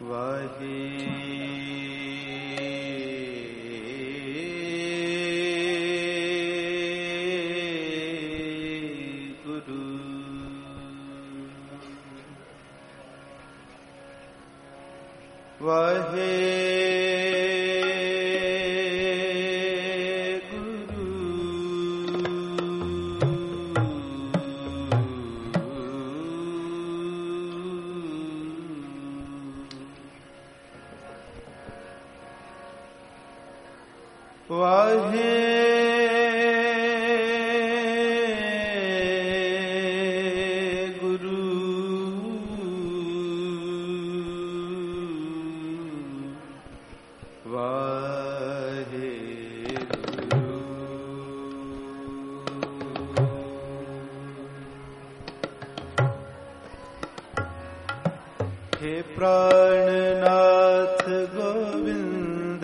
वाहे गुरु वाहे वाहे गुरु वाहे गुरु। हे प्राणनाथ गोविंद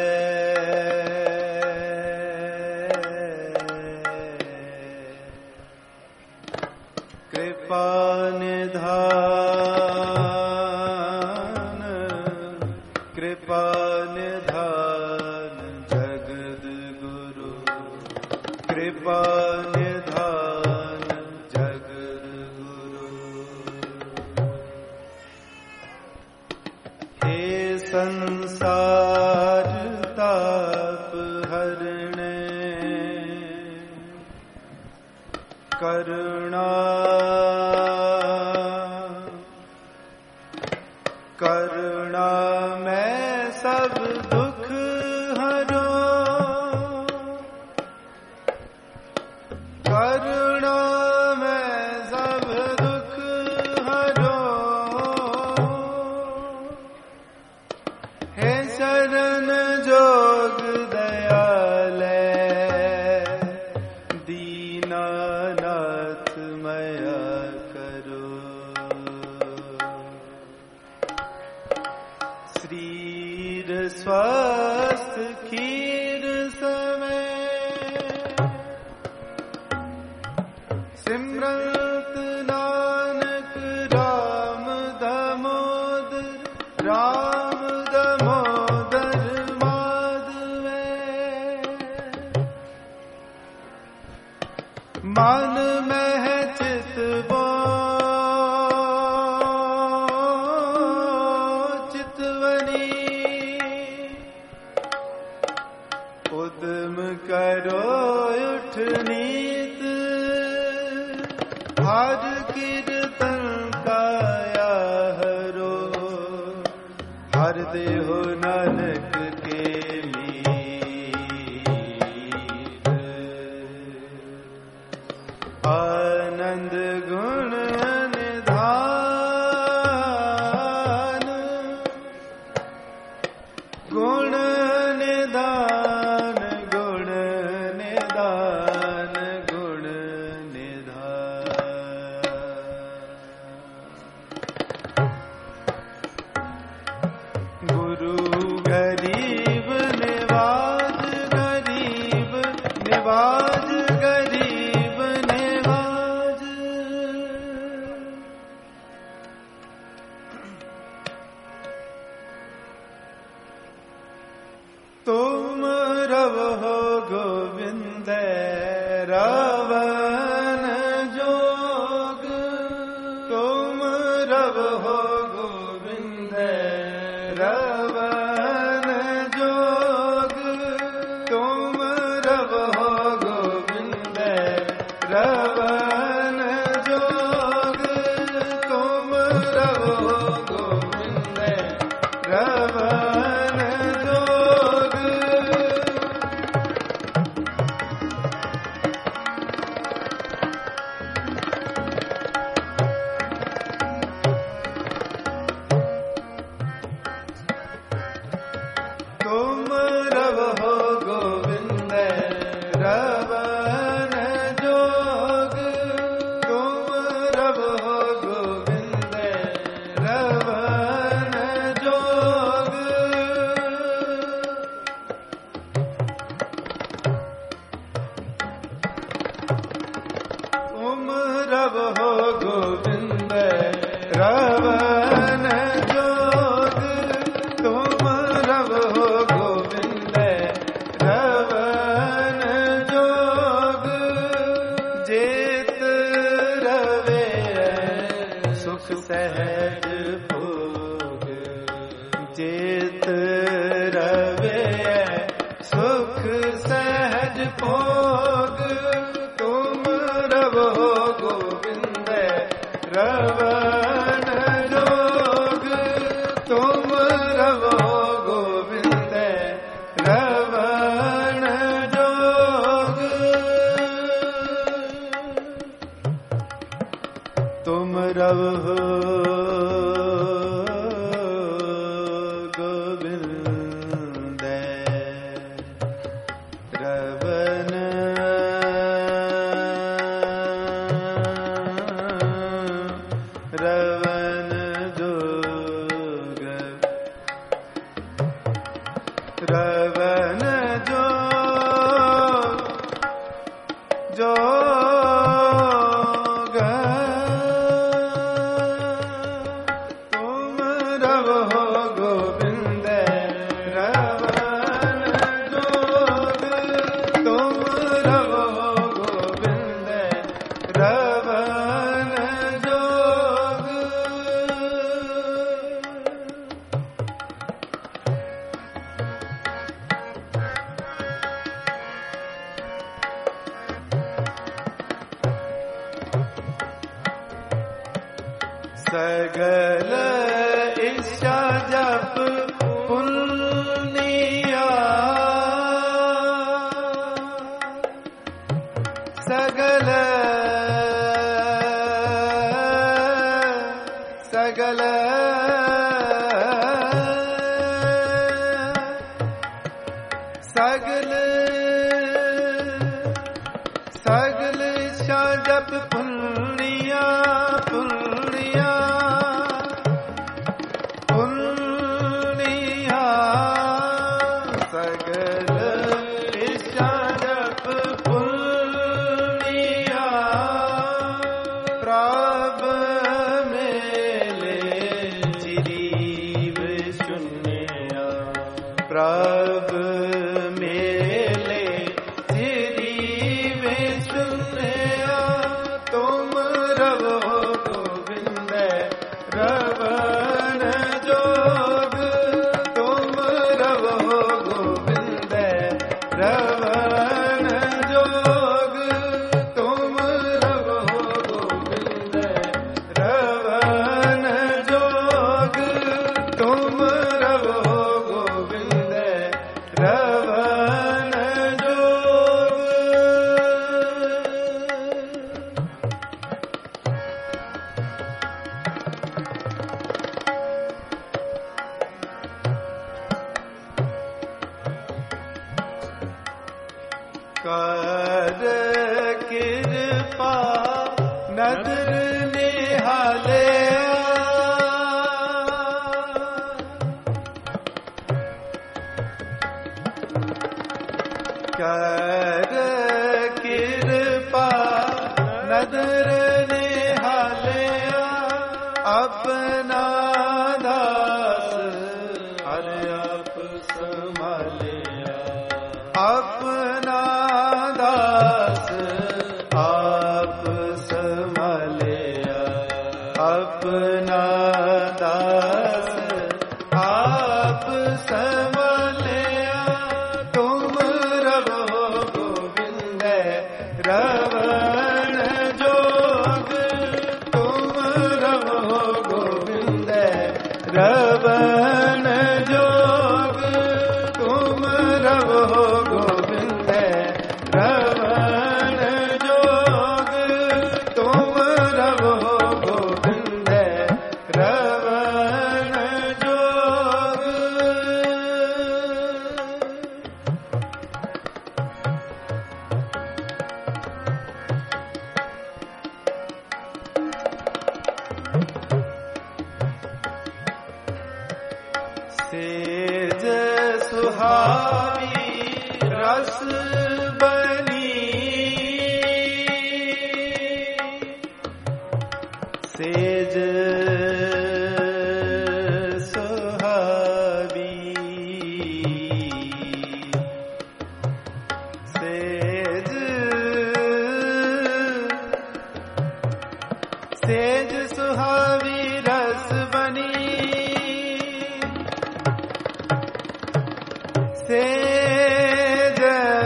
कृपा निधान जगद गुरु कृपा निधान जगद गुरु। हे संसार ताप हरणे करुणा करुणा में सब दुख हरो करुणा में सब दुख हरो। हे शरण जोग दयाले दीनानाथ मया करो। श्रीर स्वस्थ खीर समय सिमरत नानक राम दामोदर राम दामोदर माधवे। मन में है चितवो उद्यम करो उठ नीत हर कीर्तन काया हरो। हर देहो नानक के मीत आनंद गुण निधान गुण निधान गुण निधान गुण निधान। गुरु गरीब निवाज गरीब निवाज गरीब निवाज। तुम रवो गोविंद रावण जोग तुम रवो गोविंद रावण जोग तुम रवो गोविंद रावण जोग तुम रवो गोविंद रावण जोग। ਸੁਖ ਸਹਿਜ ਭੋਗ ਚੇਤ ਰਵੇ ਸੁਖ ਸਹਿਜ ਭੋਗ ਤੁਮ ਰਵੋ ਗੋਬਿੰਦ ਰਵਣ ਜੋਗ ਤੁਮ ਰਵੋ ਗੋਬਿੰਦ ਰਵਣ ਜੋਗ ਤੁਮ ਰਵੋ ਗੋਬਿੰਦ ਰਵਣ ਰਵਣ ਜੋਗ ਰਵਣ ਜੋਗ ਜੋਗ ਤੁਮ ਰਵੋ ਗੋਬਿੰਦ ਰਵਣ ਜੋਗ ਤੁਮ ਰਵੋ ਗੋਬਿੰਦ ਰਵਣ ਜੋਗ ਸਗਲ ਇੱਛਾ ਜਪ ਪੁੰਨਿਆ ਸਗਲ ਸਗਲ ਸਗਲ ਸਗਲ ਇੱਛਾ ਜਪ ਪੁੰਨਿਆ ਪੁੰਨਿਆ ਪੁੰਨਿਆ ਸਗਲ ਇੱਛਾ ਜਪ ਪੁੰਨਿਆ ਪ੍ਰਭ ਮੇਲੇ ਚਿਰੀਵ ਸੁਨਿਆ ਪ੍ਰਭ ਮੇਲੇ ਚਿਰੀਵ ਸੁਨਿਆ ਤੁਮ ਰਵੋ ਗੋਬਿੰਦ ਰਵਣ ਜੋਗ ਤੁਮ ਰਵੋ ਗੋਬਿੰਦ ਰਵਣ ਜੋਗ ਤੁਮ ਰਵੋ ਗੋਬਿੰਦ ਰਵਣ ਜੋਗ ਤੁਮ ਰਵੋ ਗੋਬਿੰਦ ਰਵਣ ਜੋਗ ਕਰ ਕਿਰਪਾ ਨਦਰ ਨਿਹਾਲਿਆ ਕਰ ਕਿਰਪਾ ਨਦਰ ਨਿਹਾਲਿਆ ਆਪਣਾ ਦਾਸ ਹਰ ਆਪ ਸੰਭਾਲਿਆ ਆਪਣਾ ਦਾਸ ਆਪ ਸੰਭਾਲਿਆ ਆਪਣਾ ਦਾਸ ਆਪ ਸੰਭਾਲਿਆ ਤੁਮ ਰਵੋ ਗੋਬਿੰਦ ਰਵਣ ਜੋਗ ਤੁਮ ਰਵੋ ਗੋਬਿੰਦ ਰਵਣ ਜੋਗ ਤੁਮ ਰਵੋ ਗੋਬਿੰਦ ਰਵਣ ਜੋਗ ਤੁਮ ਰਵੋ ਗੋਬਿੰਦ ਰਵਣ ਜੋਗ ਸੇਜ ਸੁਹਾਵੀ ਰਸ ਬਨੀ ਸੇਜ ਸੁਹਾਵੀ ਸੇਜ ਸੇਜ ਸੁਹਾਵੀ ਰਸ ਬਨੀ ਸੇਜ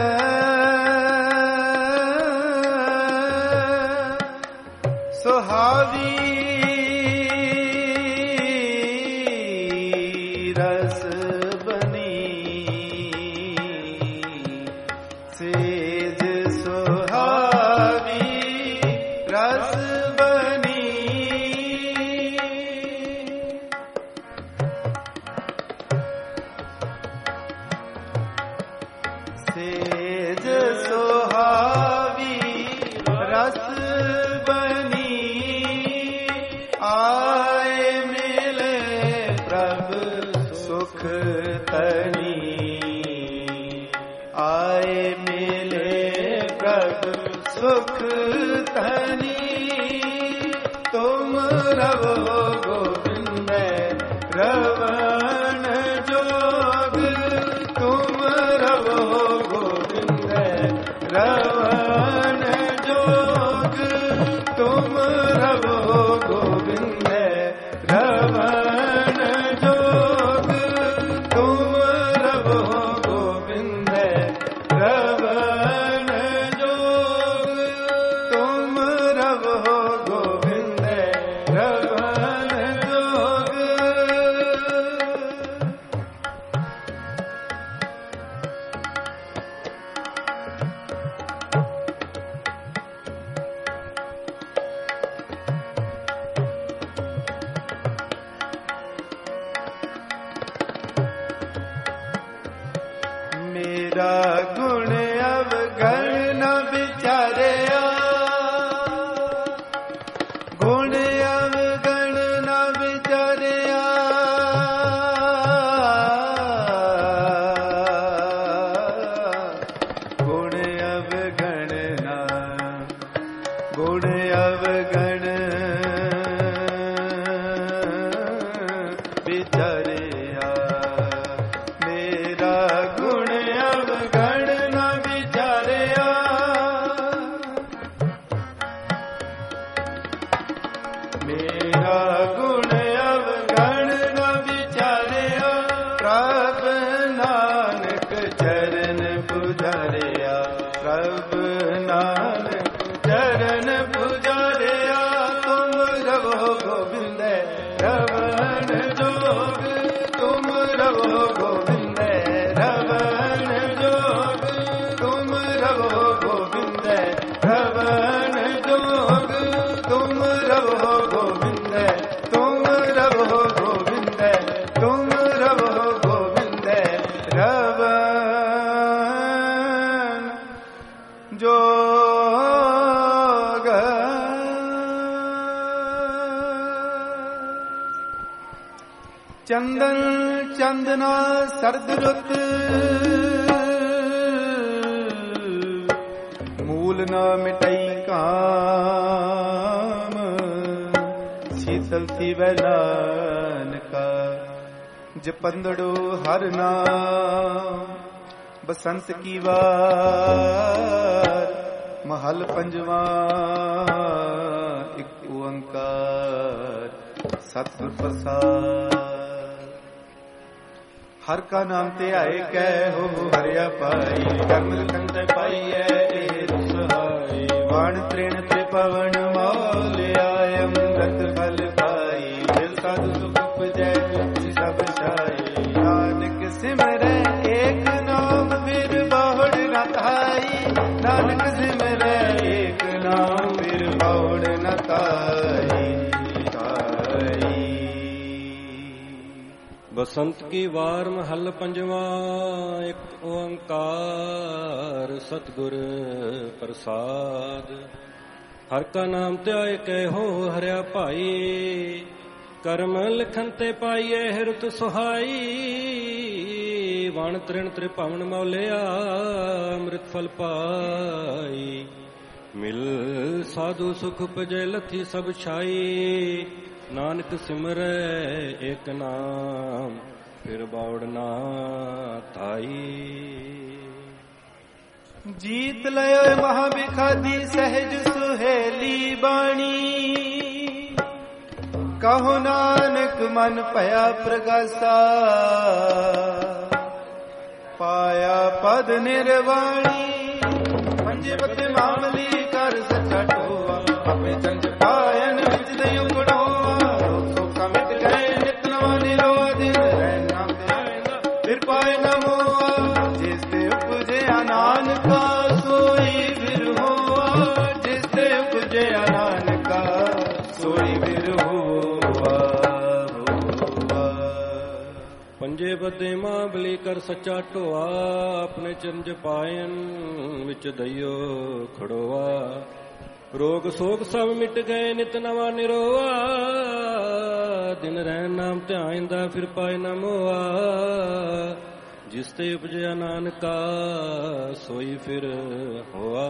ਸੁਹਾਵੀ ਰਸ ਬਨੀ ਸੇਜ ਸੁਹਾਵੀ ਰਸ ਬਨੀ ਸੇਜ ਸੁਹਾਵੀ ਰਸ ਬਨੀ ਆਏ ਮਿਲੇ ਪ੍ਰਭ ਸੁਖ ਤਣੀ ਆਏ ਮਿਲੇ ਪ੍ਰਭ ਸੁਖ ਤਣੀ ਤੁਮ ਰਵੋ ਗੋਬਿੰਦ ਰਵਣ ਜੋਗ ਤੁਮ ਰਵੋ ਗੋਬਿੰਦ ਰਵਣ ਜੋਗ ਤੁਮ ਰਵੋ ਗੋਬਿੰਦ ਰਵਣ ਜੋਗ ਤੁਮ ਰਵੋ ਗੋਬਿੰਦ ਰਵਣ ਜੋਗ ਤੁਮ ਰਵੋ ਗੋਬਿੰਦ ਰਵਣ ਜੋਗ ਮੇਰਾ ਗੁਣ ਅਵਗਣ ਨ ਵਿਚਾਰਿਆ ਗੁਣ ਅਵਗਣ ਨ ਵਿਚਾਰਿਆ ਗੁਣ ਅਵਗਣ ਨ ਗੁਣ ਅਵਗਣ ਵਿਚਾਰਿਆ ਮੇਰਾ ਗੁਣ ਅਵਗਣ ਨ ਵਿਚਾਰਿਆ ਮੇਰਾ ਗੁਣ ਅਵਗਣ ਨ ਵਿਚਾਰਿਆ ਪ੍ਰਭ ਨਾਨਕ ਚਰਨ ਪੁਜਾਰਿਆ ਪ੍ਰਭ ਨਾਨਕ ਚਰਨ ਪੁਜਾਰਿਆ ਤੁਮ ਰਵੋ ਗੋਬਿੰਦ ਰਵਣ ਜੋਗ ਤੁਮ ਰਵੋ ਗੋਬਿੰਦ ਰਵਣ ਜੋਗ ਤੁਮ ਰਵੋ ਗੋਬਿੰਦ ਰਵਣ ਜੋਗ ਤੁਮ ਰਵੋ ਗੋਬਿੰਦ ਤੁਮ ਰਵੋ ਗੋਬਿੰਦ ਤੁਮ ਰਵੋ ਗੋਬਿੰਦ ਰਵਣ ਜੋਗ ਚੰਦਨ ਚੰਦਨਾ ਸਰਦ ਰੁੱਤ ਮੂਲ ਨ ਮਿਟਈ ਕਾਮ ਸ਼ੀਤਲ ਥੀਵੈ ਨਾਨਕਾ ਜਪੰਦੜੋ ਹਰ ਨਾਮ ਬਸੰਤ ਕੀ ਵਾਰ ਮਹਲ ਪੰਜਵਾ ਇੱਕ ਓੰਕਾਰ ਸਤਿਗੁਰ ਪ੍ਰਸਾਦ ਹਰ ਕਾ ਨਾਮ ਧਿਆਏ ਕੈ ਹੋ ਹਰਿਆ ਪਾਈ ਕਰਮ ਲਖਨ ਤੇ ਪਾਈਐ ਇਹ ਰਸਹਾਈ ਵਾਣ ਤ੍ਰਿਣ ਤੇ ਪਵਨ ਮੌਲ ਆਇ ਅੰਮ੍ਰਿਤ ਫਲ ਪਾਈ ਦਿਲ ਸਾਧੂ ਸੁਖ ਉਪਜੈ ਤੁਝ ਸਭ ਛਾਈ ਨਾਨਕ ਸਿਮਰੈ ਏਕ ਨਾਮ ਫਿਰ ਬਹੁੜ ਨ ਧਾਈ ਨਾਨਕ ਸਿਮਰੈ ਏਕ ਨਾਮ ਫਿਰ ਬਹੁੜ ਨ ਧਾਈ ਬਸੰਤ ਕੀ ਵਾਰ ਮਹੱਲ ਪੰਜਵਾ ਇੱਕ ਓੰਕਾਰ ਸਤਿਗੁਰ ਪ੍ਰਸਾਦ ਹਰ ਕਾ ਨਾਮ ਧਿਆਏ ਕਹਿਓ ਹਰਿਆ ਭਾਈ ਕਰਮ ਲਿਖਨ ਤੇ ਪਾਈਏ ਹਿਰਤ ਸੁਹਾਈ ਵਣ ਤ੍ਰਿਣ ਤ੍ਰਿਭਵਨ ਮੌਲਿਆ ਅੰਮ੍ਰਿਤ ਫਲ ਪਾਈ ਮਿਲ ਸਾਧੂ ਸੁਖ ਉਪਜੈ ਲਥੀ ਸਭ ਛਾਈ ਨਾਨਕ ਸਿਮਰੈ ਏਕ ਨਾਮ ਫਿਰ ਬਾਉੜ ਨਾ ਧਾਈ ਜੀਤ ਲਿਓ ਮਹਾ ਬਿਖਾਦੀ ਸਹਿਜ ਸੁਹੇਲੀ ਬਾਣੀ कहो नानक मन पया प्रगासा, पाया पद निर्वाणी। पंजे बते मामली कर सच्चा टोआ, अपने चंद पायन विच दयो कड़ोआ। रोग सोख मिट गए नित नवा निरोआ, दिन रैन नाम ते फिर पाए न मोआ। जिसते उपजे नानका सोई फिर होआ, जिसते उपजे नानका सोई फिर होआ। पंजे बदे मां कर सच्चा ढोआ, अपने चरज पायन विच दइयो खड़ोआ। रोग सोग सब मिट गए नित नवा निरोआ, दिन रैन नाम ध्याइंदा फिर पाए न मोआ। जिसते उपजया नानका सोई फिर होआ।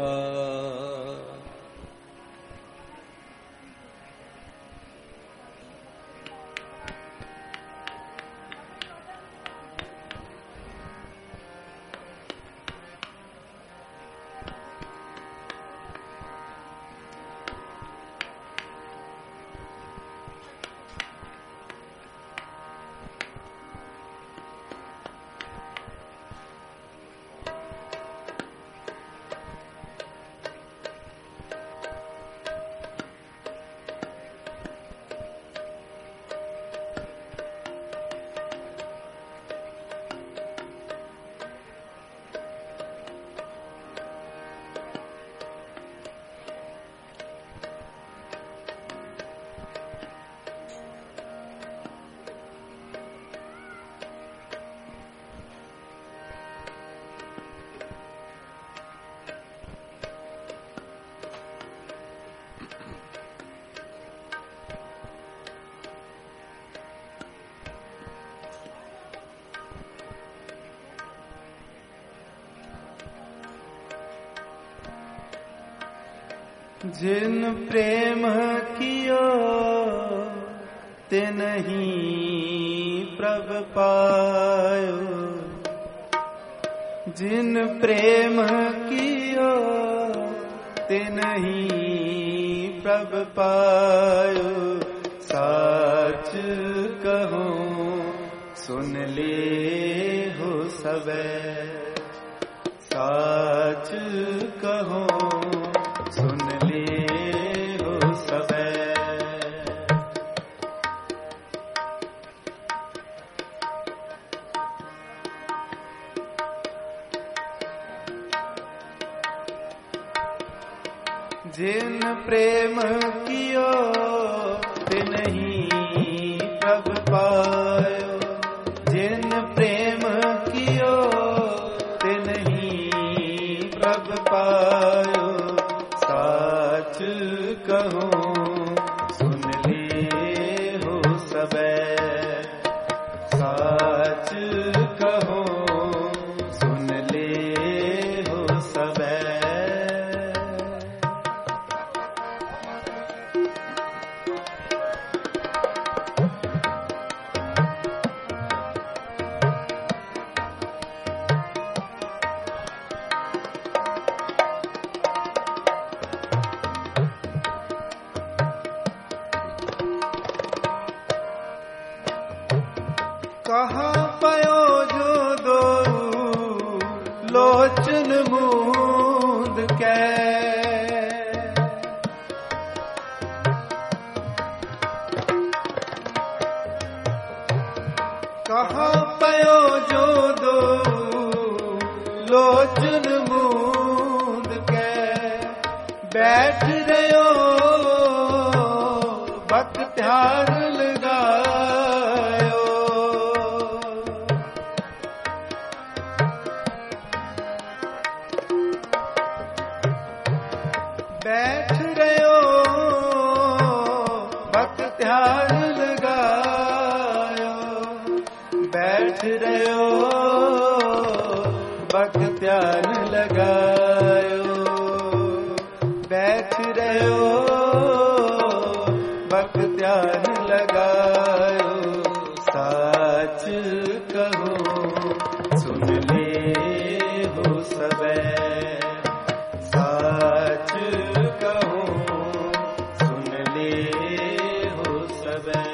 जिन प्रेम कियो तिनहि प्रभ पायो, जिन प्रेम कियो तिनहि प्रभ पायो। साच कहो सुन ले हो सबे, साच कहो सुन ले हो सबे। जिन प्रेम कियो तिनहि प्रभ पायो, जिन प्रेम कियो तिनहि प्रभ पायो। साच कहो सुन ले हो सबे, साच कहो सुन ले हो सबे। कहाँ पयो जो दो लोचन मूंद के, कहाँ पयो जो दो लोचन मूंद के। बैठ रहो बख्तियार लगायो, बैठ रहो बख्तियार लगायो, बैठ रहो बख्तियार लगायो, बैठ रहो बख्तियार लगायो। साच कहो सुन ले हो सबे, साच कहो सुन ले हो सबे।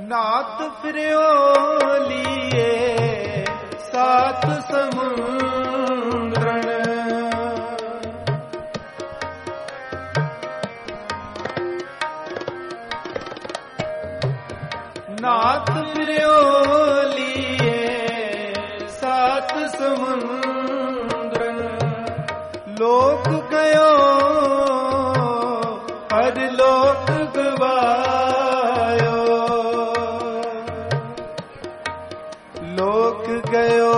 नाथ फिर्यो लिए सात समुद्रन, नाथ फिर्यो लिए सात समुद्रन, लोक गयो परलोक गवायो, लोक गयो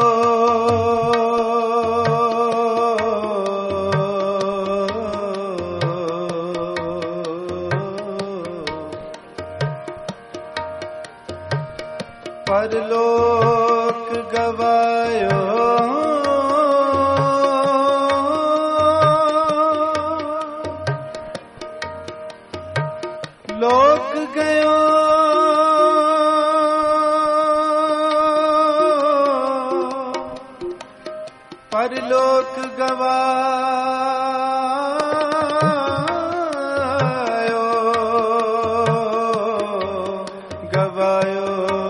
परलोक गवायो, लोक गयो परलोक गवायो, गवायो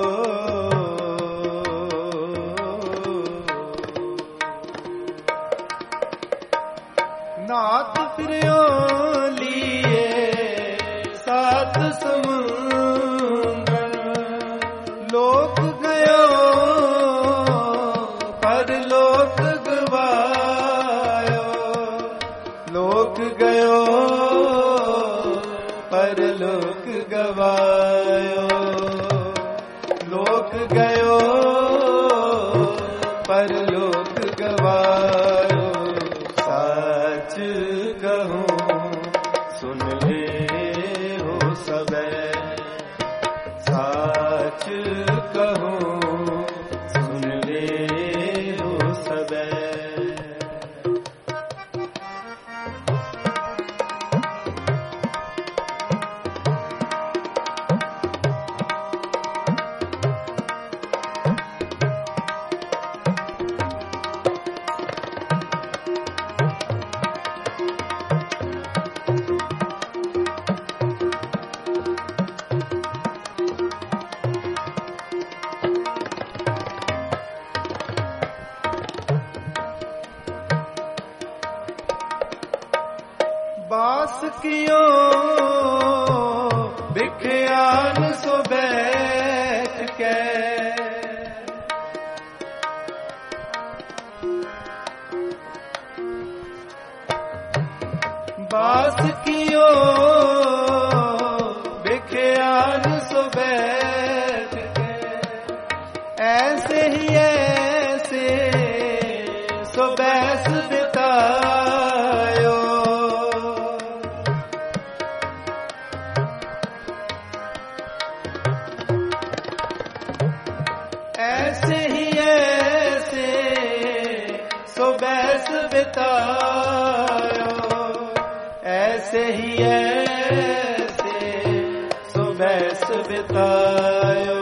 नाथ फिर्यो लिए सात समुद्रन, लोक गयो परलोक गवायो, लोक गयो परलोक गवायो, लोक गयो परलोक गवायो, साच कहूँ सुन ले हो सबे, साच कहूँ सुन ले हो सबे। बास कियो बिख्यान सो बैठ के, बास कियो बिख्यान सो बैठ के, ऐसे ही ऐसे सो बैस बितायो, ऐसे ही ऐसे सो बैस बितायो, ऐसे ही ऐसे सो बैस बितायो,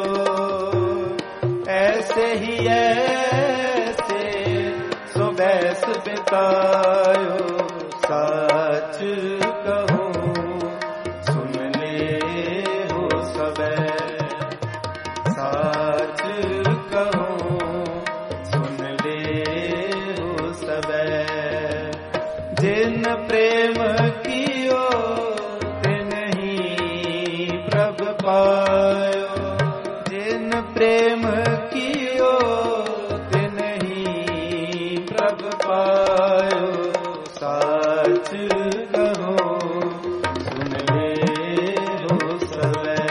ऐसे ही ऐसे सो बैस बितायो, साच कहूँ सुन ले हो सबे, साच कहूँ सुन ले हो सबे, जिन प्रेम कियो तिन ही प्रभ पायो, जिन प्रेम कियो तिन ही प्रभ पायो, साच कहूँ सुन ले हो सबे,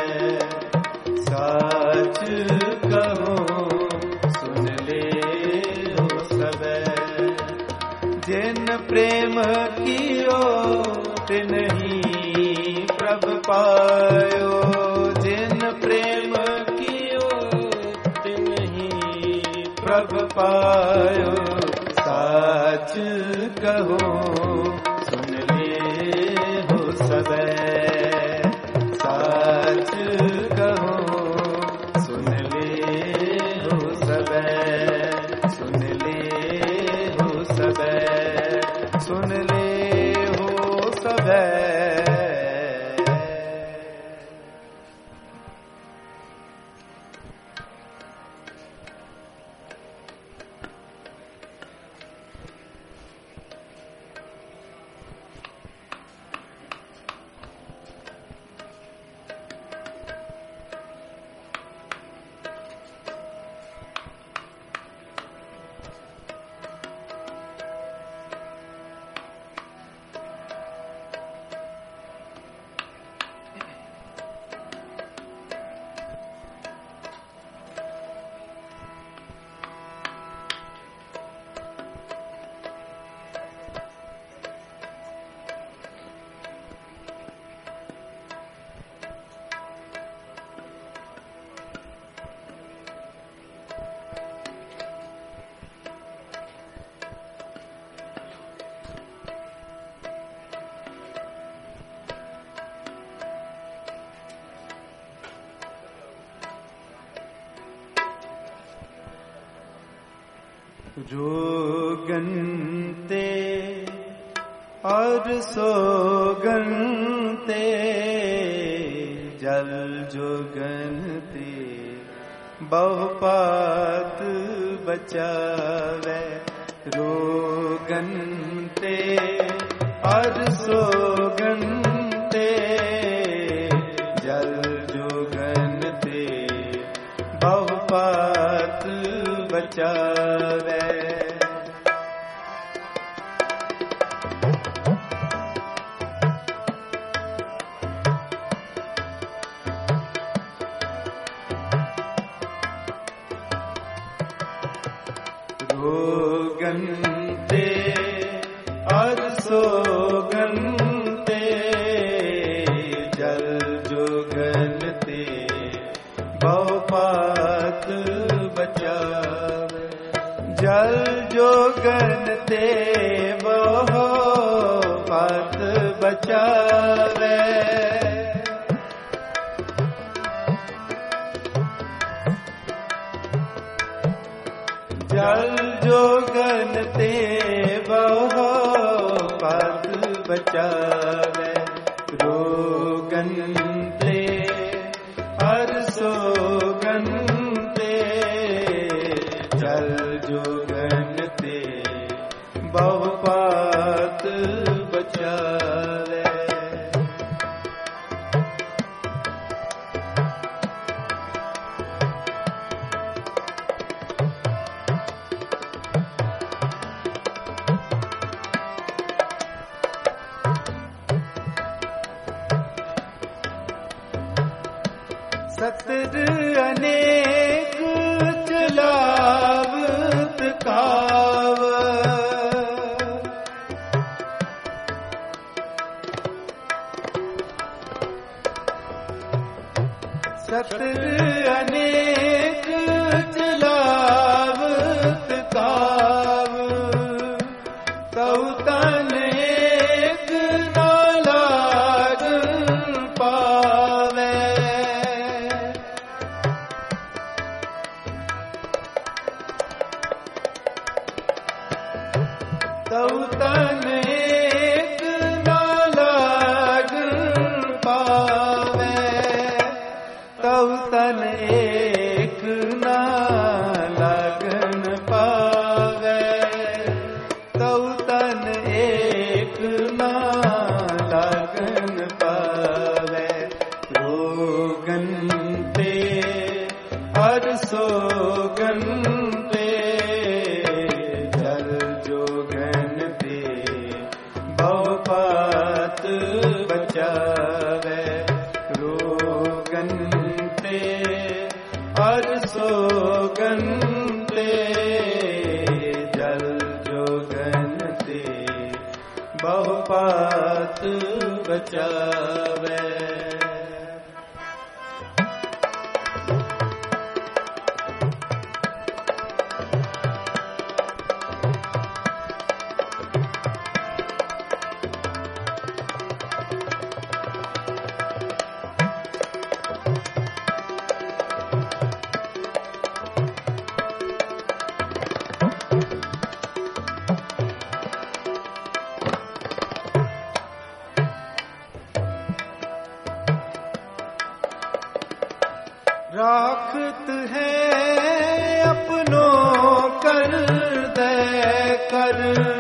साच कहूँ सुन ले हो सबे, जिन प्रेम कियो तिन ही प्रभ पायो, जिन प्रेम कियो तिन ही प्रभ पायो, साच कहूँ सुन ले हो सबे, साच कहूँ सुन ले हो सबे, सुन ले हो सबे, सुन ले हो सबे। रोगनते और सोगनते जल जोगनते बहुपात बचावे। रोगनते और सोगनते जल जोगनते बहुपात बचावे। रोगनते और सोगनते जल जोगनते बहुपात बचावे। जल जोगनते बहुपात बचावे। जल जोगनते बहुपात बचावे। रोगनते और सोगनते जल जोगनते बहुपात बचावे। सतर अनेक चलावत काव। सतर अनेक चलावत काव। तौ तन एक ना लागन पावे। तौ तन एक ना लागन पावे। तौ तन एक ना लागन पावे। तौ तन एक ना लागन पावे। रोगनते और सोगनते बहुपात बचावे। रोगनते और सोगनते जल जोगनते बहुपात बचावे। राखत है अपनों कर दे कर।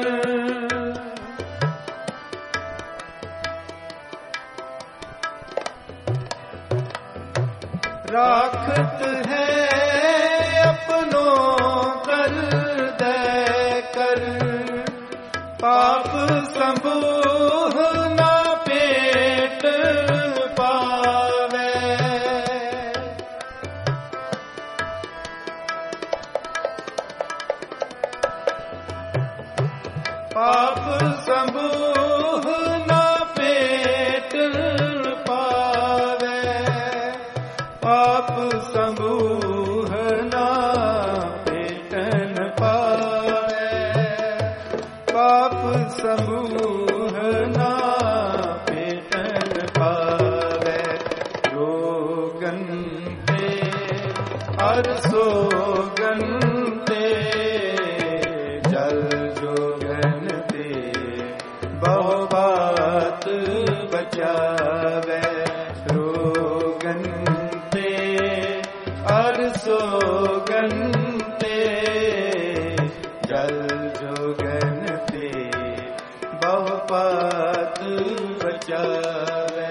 राखत है अपनों कर दे कर। पाप संबूह ना पेट पावे। पाप संबूह ना पेट पावे। पाप संबूह ना पेटन पावे। पाप समूह ना पेटन पावे। रोगनते और सोगनते जोगन ते बहु बात बचावे, रोगन ते और सोगन ते जल जोगन ते बहु बात बचावे।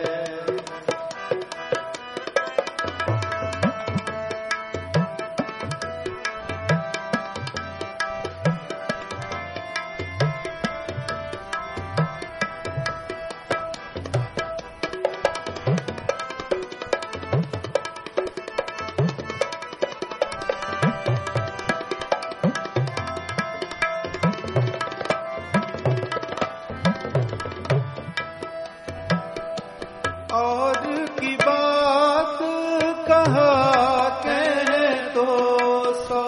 और की बात कहा कह तो सो,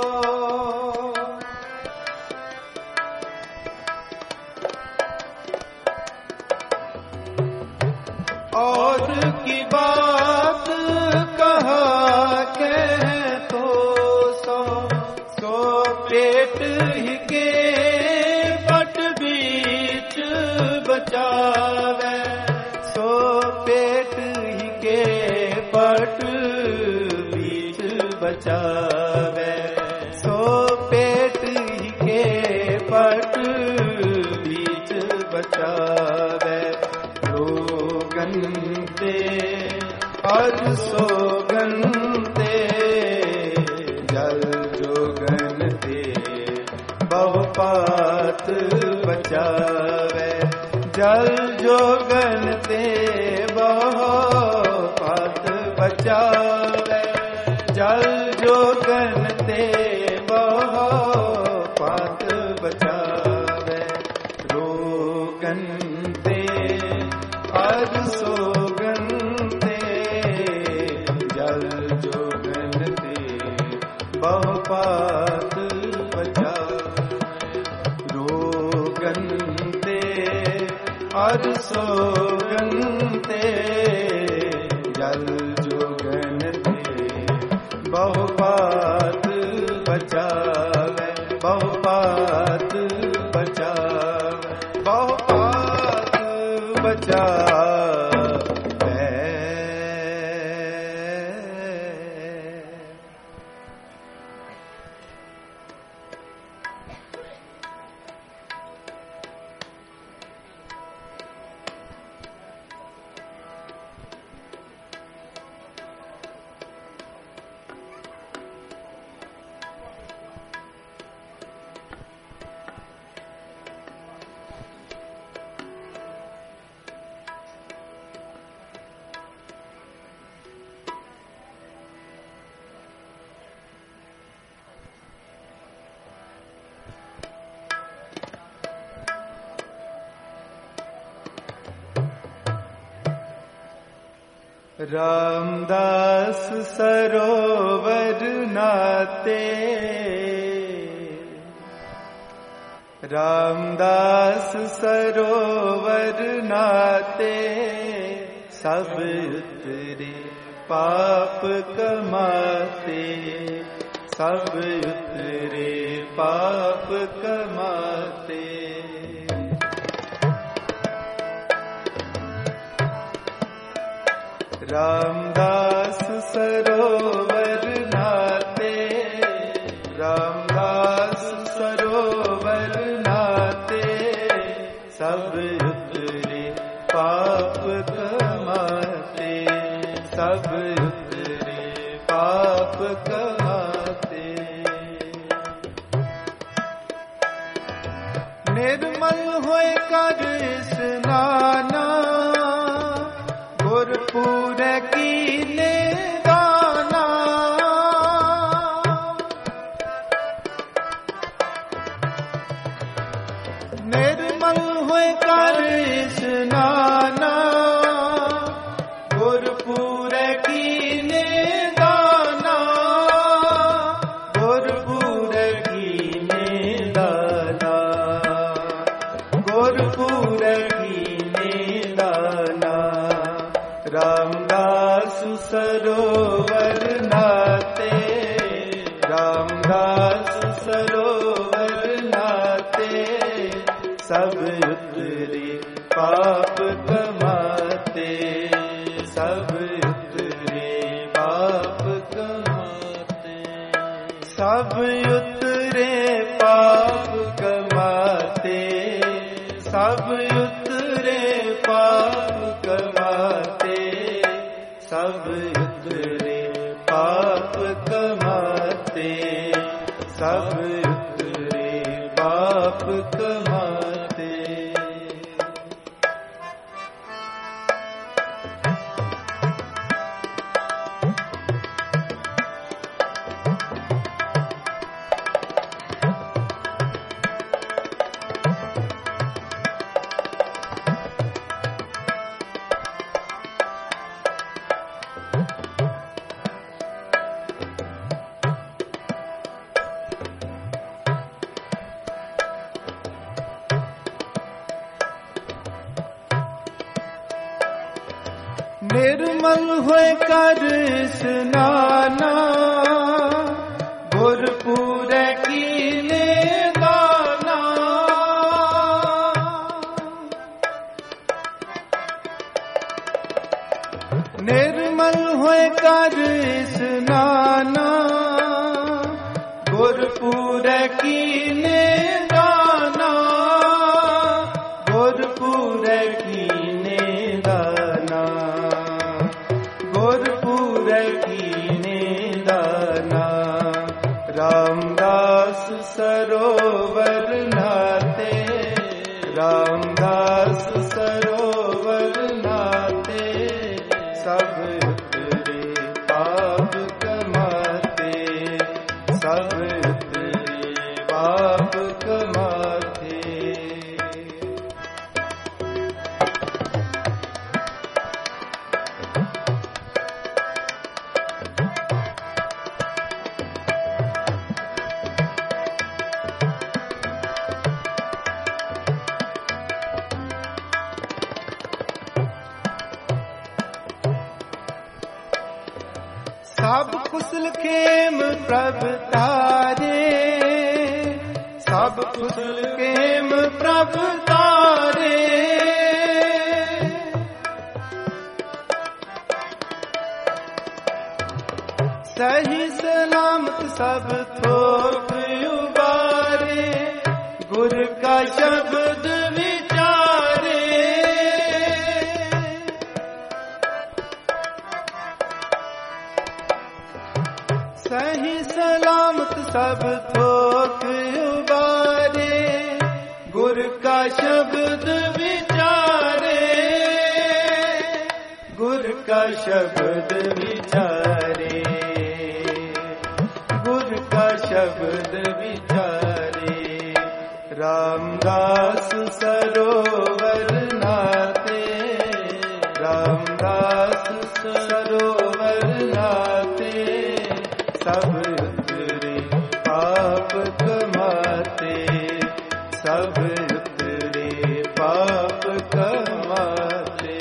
और की बात कहा कह तो सो, सो पेट ही के पट बीच बचावे, सो पेट ही के पट बीच बचावे, सो पेट ही के पट बीच बचावे, रोगन ते और सोगन ते जल जोगन ते बहु पात बचावे, जल जोगन ते बहु पात बचावे, जल जोगन ते बहु पात बचावे, रोगन ते और सोगन ते जल जोगन ते बहु पात बचावे, रोगन ते और सोगन ते जल जोगन ते बहु पात बचावे, बहु पात बचावे, बहु पात बचावे। रामदास सरोवर नाते, रामदास सरोवर नाते, सब उतरे पाप कमाते, सब उतरे पाप कमाते, रामदास सरोवर नाते, रामदास सरोवर नाते, सब उतरे पाप कमाते, सब उतरे पाप कमाते, निर्मल होए कर स्नाना, गुरपुर कीने गाना, निर्मल हुए कर स्नाना, गुरपुर कीने गाना, गुरपुर कीने गाना, गुरपुर कीने गाना, रामदास सरोवर नाते, रामदास सरोवर नाते, सब उतरे पाप कमाते, सब उतरे पाप कमाते, सब उतरे पाप कमाते, सब उतरे पाप कमाते, सब उतरे पाप कमाते, सब उतरे पाप कमाते। निर्मल होए कर स्नाना, गुरपुर कीने दाना। निर्मल होए कर स्नाना, गुरपुर कीने दाना, गुरपुर कीने दाना, गुरपुर कीने दाना। रामदास सरोवर नाते, रामदास सरोवर नाते, सब उतरे पाप कमाते, सब उतरे पाप कमाते। सब कुशल खेम प्रभ तारे, सब कुशल खेम प्रभ तारे। सही सलामत सब थोक उबारे, गुर का शब्द विचारे। सही सलामत सब थोक उबारे, गुर का शब्द विचारे, गुर का शब्द विचारे, गुर का शब्द विचारे। रामदास सरोवर नाते, रामदास सरोवर नाते, सब उतरे पाप कमाते, सब उतरे पाप कमाते।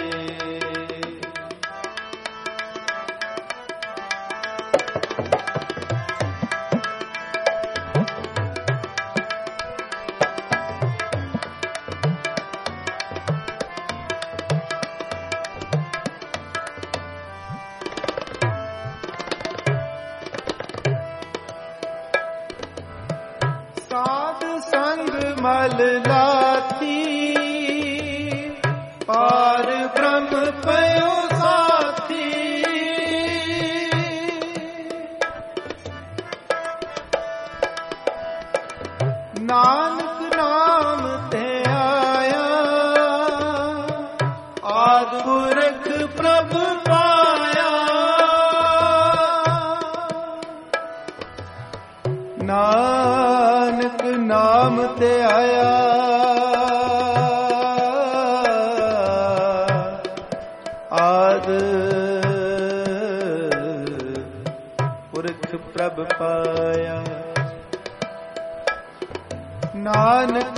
साध संग मल लाती, पार ब्रह्म पयो साथी। नानक नाम ते आया, आद पुरख प्रभु पाया। नानक नाम ते आया, आद पुरख प्रभ पाया। नानक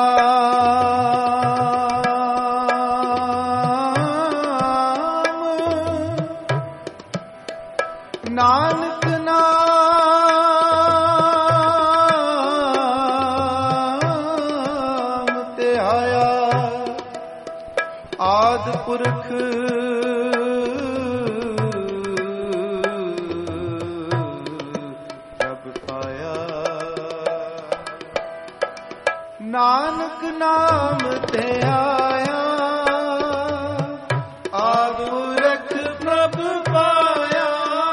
नानक नाम ते ਆਦਿ ਪੁਰਖ ਪ੍ਰਭ ਪਾਇਆ, ਨਾਨਕ ਨਾਮ ਤੇ ਆਇਆ, ਆਦਿ ਪੁਰਖ ਪ੍ਰਭ ਪਾਇਆ,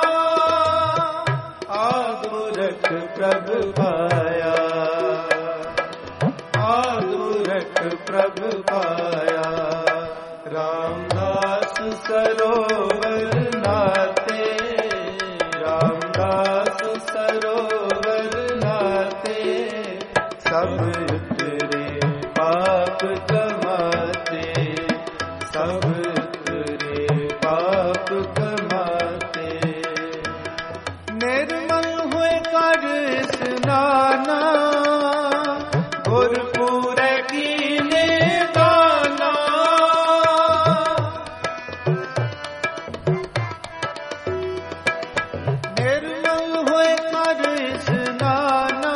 ਆਦਿ ਪੁਰਖ ਪ੍ਰਭ ਪਾਇਆ, ਆਦਿ ਪੁਰਖ ਪ੍ਰਭ ਪਾਇਆ। ਰਾਮਦਾਸ ਸਰੋਵਰ ਨਾਤੇ, ਰਾਮਦਾਸ ਸਰੋਵਰ ਨਾਤੇ, ਸਭ ਉਤਰੇ ਪਾਪ ਕਮਾਤੇ, ਸਭ ਉਤਰੇ ਪਾਪ ਕਮਾਤੇ। ਨਿਰਮਲ ਹੋਏ ਕਰ ਇਸਨਾਨਾ, ਗੁਰਪੂਰੈ ਕੀਨੇ ਦਾਨਾ। ਨਿਰਮਲ ਹੋਏ ਕਰ ਇਸਨਾਨਾ,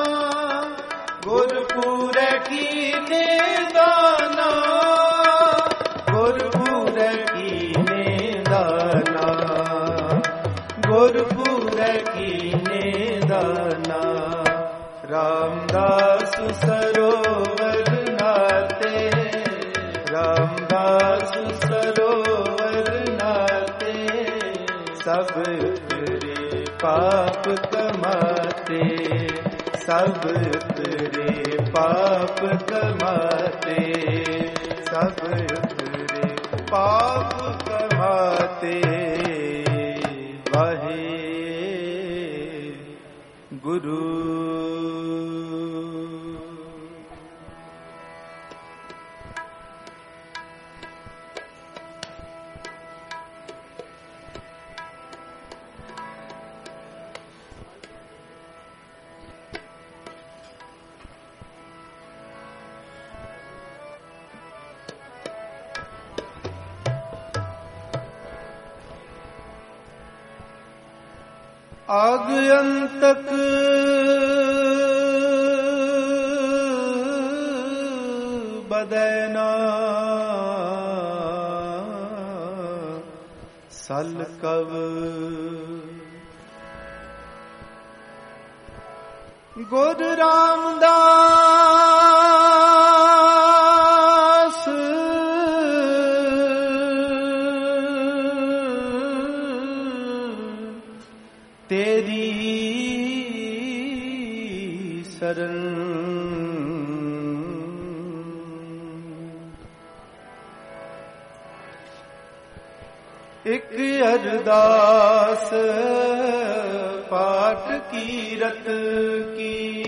ਗੁਰਪੂਰੈ ਕੀਨੇ ਦਾਨਾ, ਗੁਰਪੂਰੈ ਕੀਨੇ ਦਾਨਾ, ਗੁਰਪੂਰੈ ਕੀਨੇ ਦਾਨਾ। ਰਾਮਦਾਸ ਸਰੋਵਰ ਨਾਤੇ, ਰਾਮਦਾਸ ਸਰੋਵਰ ਨਾਤੇ, ਸਭ ਉਤਰੇ ਪਾਪ ਕਮਾਤੇ, ਸਭ ਉਤਰੇ ਪਾਪ ਕਮਾਤੇ, ਸਭ ਉਤਰੇ ਪਾਪ ਕਮਾਤੇ। ਵਾਹਿ ਗੁਰੂ। ਆਗ ਅੰਤਕ ਬਦੈ ਨਾ, ਸਲ ਕਵ ਗੁਰ ਰਾਮਦਾਸ ਤੇਰੀ ਸਰਨ। ਇਕ ਅਰਦਾਸ ਪਾਠ ਕੀਰਤ ਕੀ,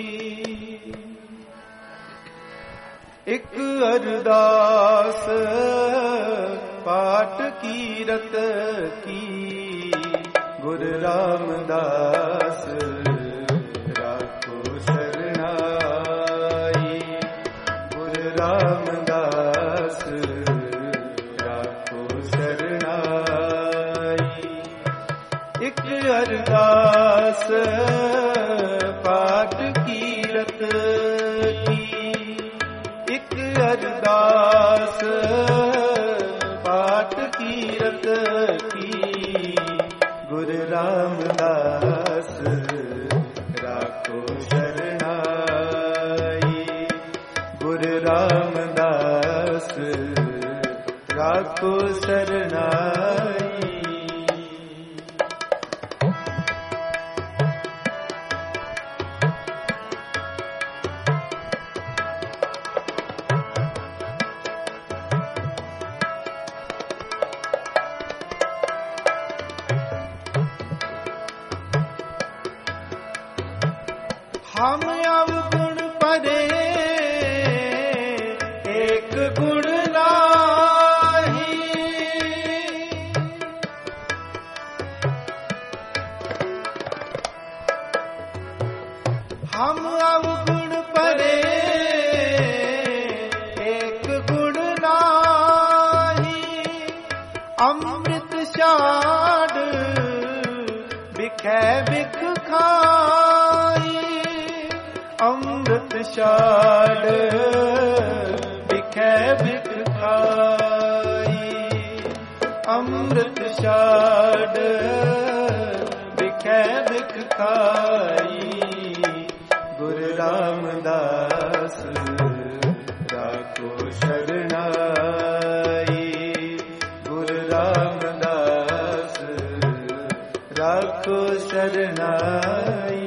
ਇਕ ਅਰਦਾਸ ਪਾਠ ਕੀਰਤ ਕੀ। ਗੁਰ ਰਾਮਦਾਸ ਰਾਖੋ ਸ਼ਰਨਾਈ, ਗੁਰ ਰਾਮਦਾਸ ਰਾਖੋ ਸ਼ਰਨਾਈ। ਇਕ ਅਰਦਾਸ ਪਾਠ ਕੀਰਤ ਕੀ, ਇਕ ਅਰਦਾਸ ਪਾਠ ਕੀਰਤ ਕੀ। ਗੁਰ ਰਾਮਦਾਸ ਰਾਖੋ ਸ਼ਰਨਾਈ, ਗੁਰ ਰਾਮਦਾਸ ਰਾਖੋ ਸ਼ਰਨਾਈ। हम अवगुण परे एक गुण नाही, छाड़ बिखै बिख खाई गुरु रामदास राखो शरणाई गुरु रामदास राखो शरणाई।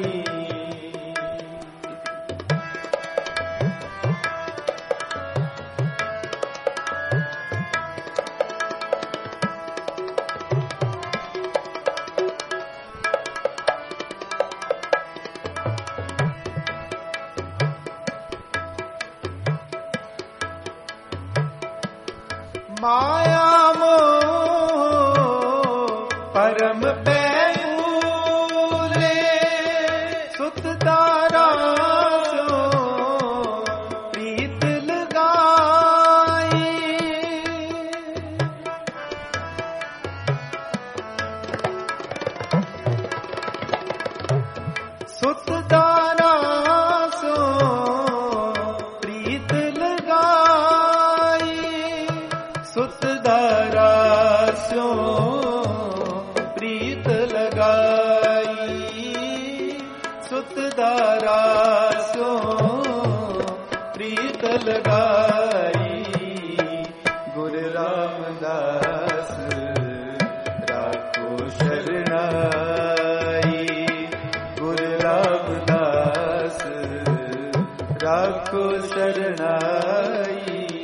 माया मोह परम बैले सुत दारा सो प्रीत लगाई सुत दारा सो प्रीत लगाई सुत दारा स्यो प्रीत लगाई सुत दारा स्यो प्रीत लगाई गुरु रामदास राखो शरणाई गुरु रामदास राखो शरणाई।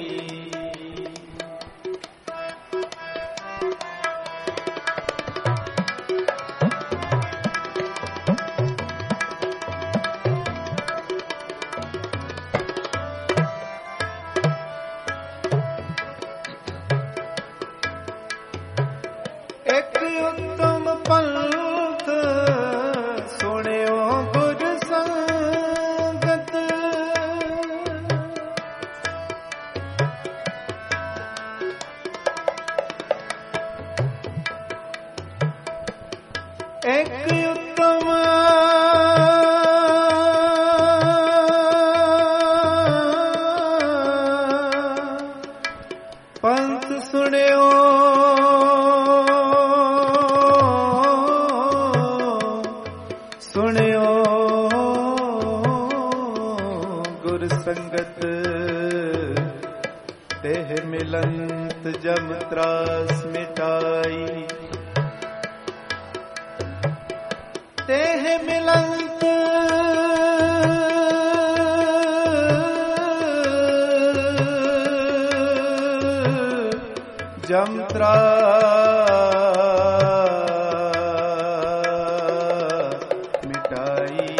एक उत्तम पंथ सुनियो गुरु संगत एक उत्तम पंथ सुनियो सुनियो गुर संगत देह मिलंत जम त्रास मिटाई देह मिलंत जम त्रास मिटाई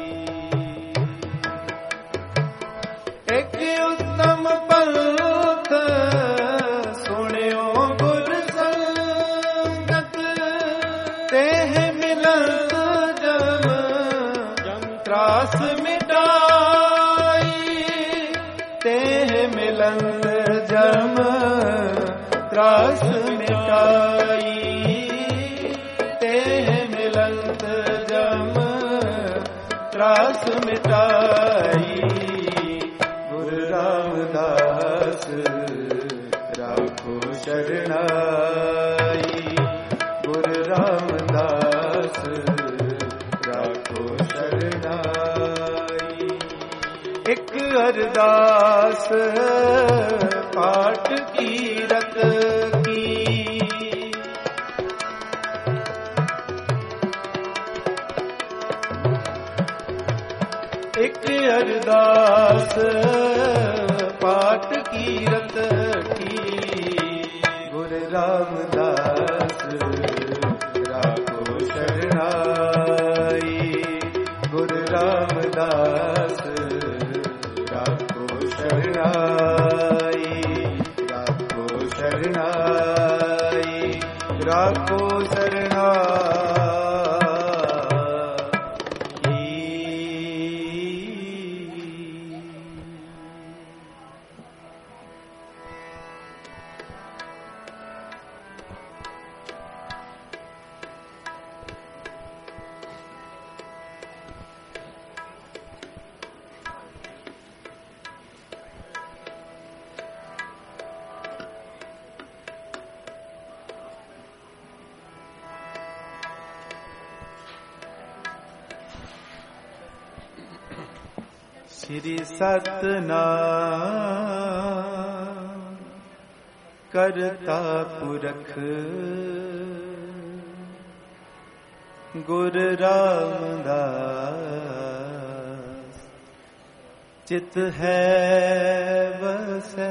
एक उत्तम पंथ सुनियो गुर संगत तेह मिलत जम त्रास मिटाई तेह मिलत जम त्रास मिटाई तेह मिलत जम त्रास मिटाई गुरु रामदास राखो शरणाई गुरु रामदास राखो शरणाई। एक अरदास पाठ कीरत की एक अरदास पाठ कीरत की गुरु रामदास राखो शरणाई गुरु रामदास राखो शरणाई राखो शरणाई राखो शरणाई। श्री सतनाम करता पुरख गुर रामदास चित है बसै।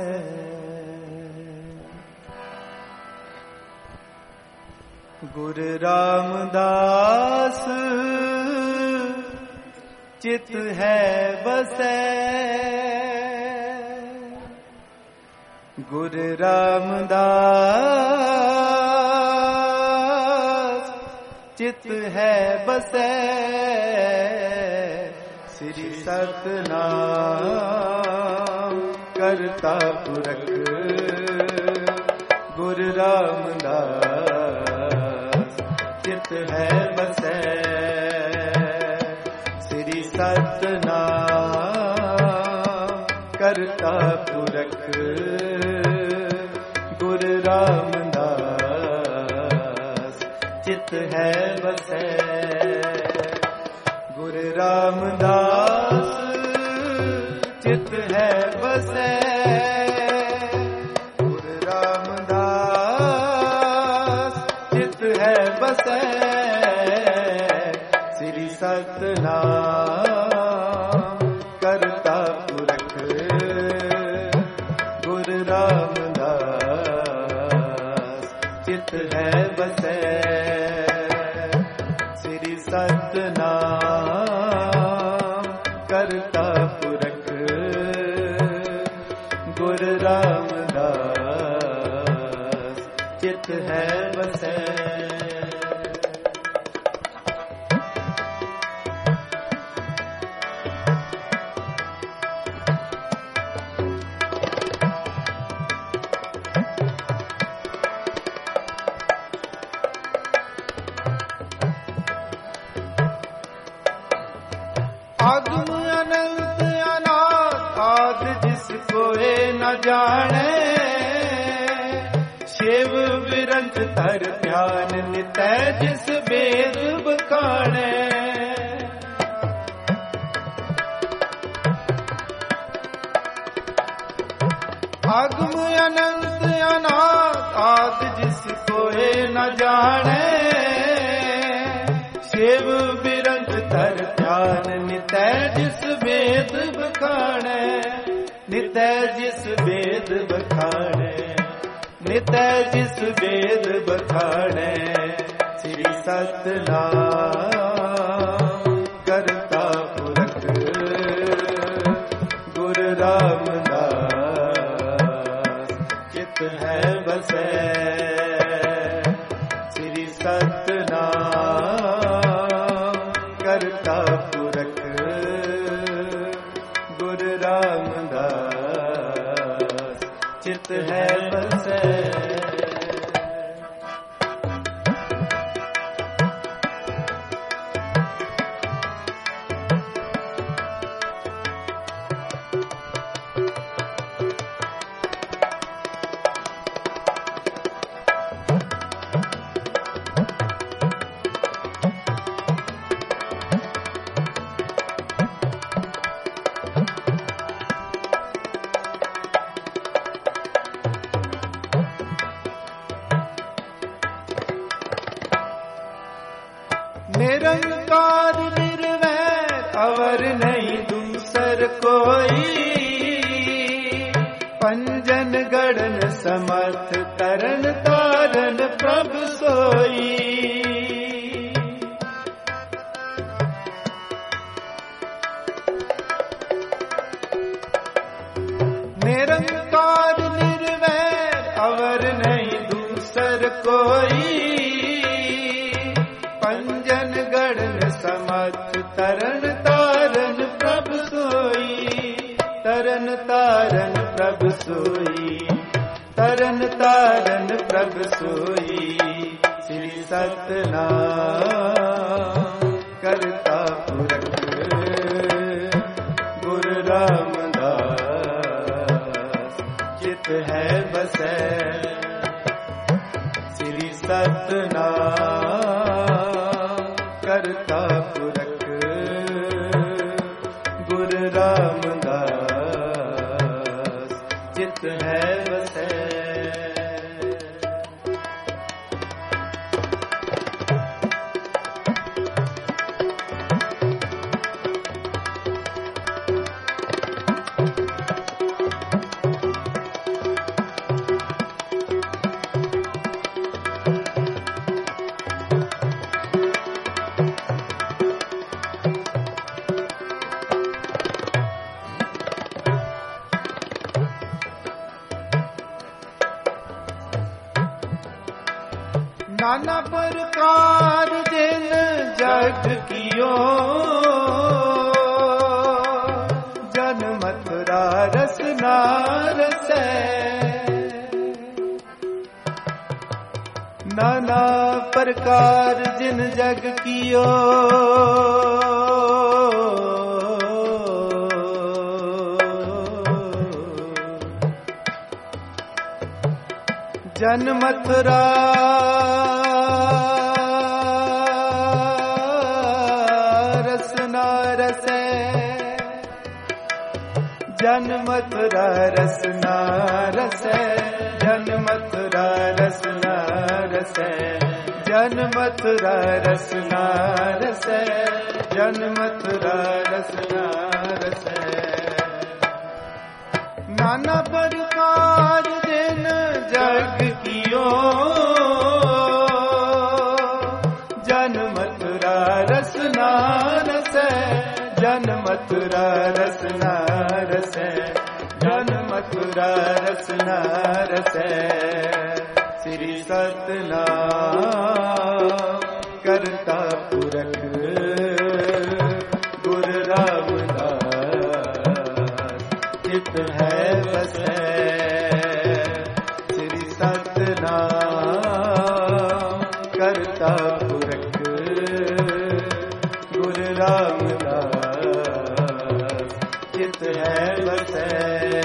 गुर रामदास चित है बसै। गुर रामदास चित है बसै। श्री सतनाम करता पुरख गुर रामदास चित है बसै। श्री सतनाम करता पुरख गुर रामदास चित है बसै। गुर रामदास चित है बसै। गुर रामदास चित है बसै। श्री सतनाम करता पुरख गुर रामदास चित है बसै। श्री सतनाम करता पुरख गुर रामदास चित है बसै। आगम अनंत अनाथ आद जिस कोई न जाने। शिव विरंज तर ध्यान नितै जिस वेद बखाने। आगम अनंत अनाथ आद जिस कोई न जाने। शिव विरंज तर ध्यान नितै जिस वेद बखाने। नितै जिस वेद बखाने। नितै जिस वेद बखाने। श्री सतनाम करता पुरख गुर रामदास चित है बसै। श्री सतनाम करता पुरख गुर रामदास चित है बसै। निरंकार निर्वैर अवर नहीं दूसर कोई। पंजन गढ़न समर्थ तरन तारन प्रभु सोई। निरंकार निर्वैर अवर नहीं दूसर कोई। पंजन गढ़न समर्थ तरन तारन प्रभु सोई। तरन तारन प्रभु सोई। तरन तारन प्रभु सोई। श्री सतनाम करता पुरख गुर रामदास चित है बसै। श्री सतनाम करता पुरख गुर राम चित है बसै। नाना प्रकार जिन जग कियो, जन मथुरा रस ना रसै। नाना प्रकार जिन जग कियो, जन मथुरा रस ना रसै। जन मथुरा रस ना रसै, जन मथुरा रस ना रसै। जन मथुरा रस ना रसै, जन मथुरा रस ना रसै। नाना प्रकार जिन जग कियो, जन मथुरा रस ना रसै। जन मथुरा रस ना रसै, जन मथुरा रस ना रसै। श्री सतनाम करता पुरख गुरु रामदास चित है बसै। श्री सतनाम करता पुरख गुरु रामदास चित है बसै।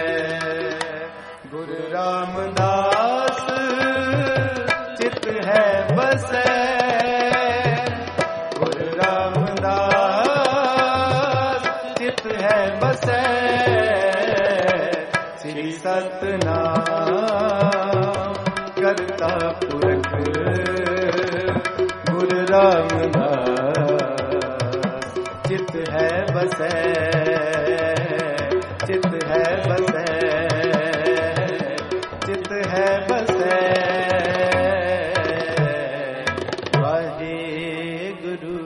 गुरु रामदास चित है बसै। गुरु रामदास चित है बसै। श्री सतनाम करता पुरख गुरु रामदास चित है बसै। चित है बसै, चित है बसै। वाहे गुरु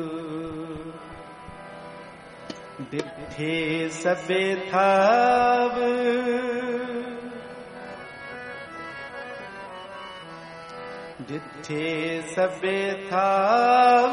दिठे सबे थाव, जिठे सबे थाव।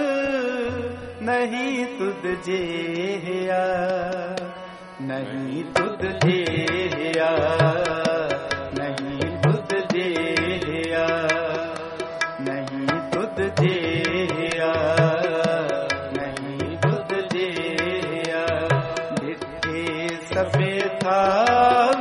नहीं तुद जेया, नहीं तुद जेया, नहीं तुद जेया, नहीं तुद जेया, नहीं तुद जेया। जिठे सबे थाव,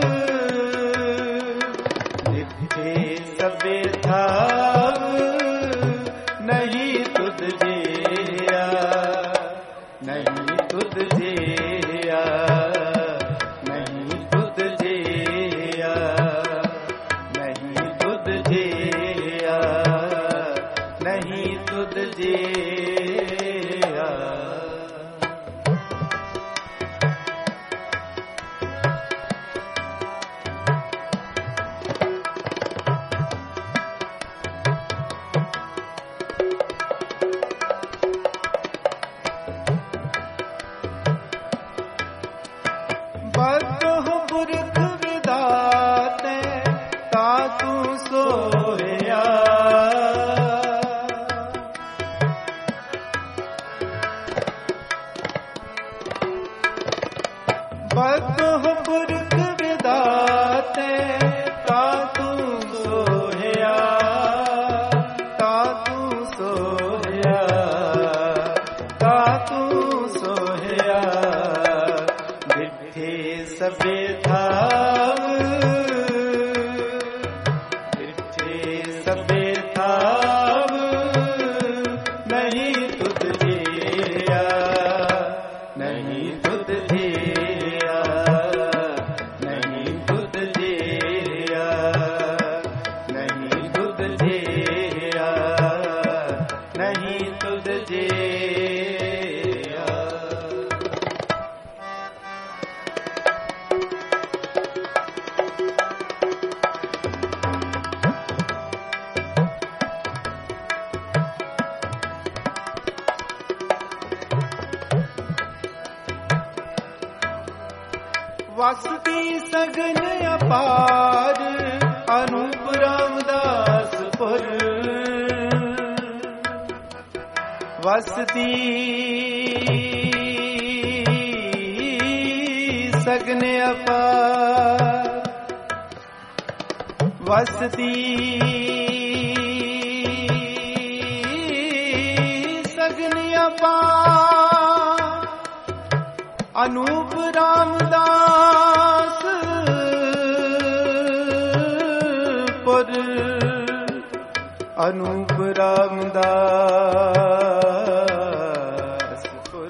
जिठे सबे थाव। नहीं तुद जेया, नहीं तुद जेया, नहीं तुद जेया, नहीं तुद जेया, नहीं तुद जेया। बदह पुरख विदाते तातू सोया। बदह पुरख विदाते तातू सोया, तातू सोया, तातू सोया। जिठे सबे थाव, जिठे सबे थाव। नहीं तुद जेया, नहीं तुद जेया, नहीं तुद वसती सगन अपार अनूप रामदास पुर वसती सगन अपार वसती सगन अपार अनूप रामदास पुर अनूप रामदास पुर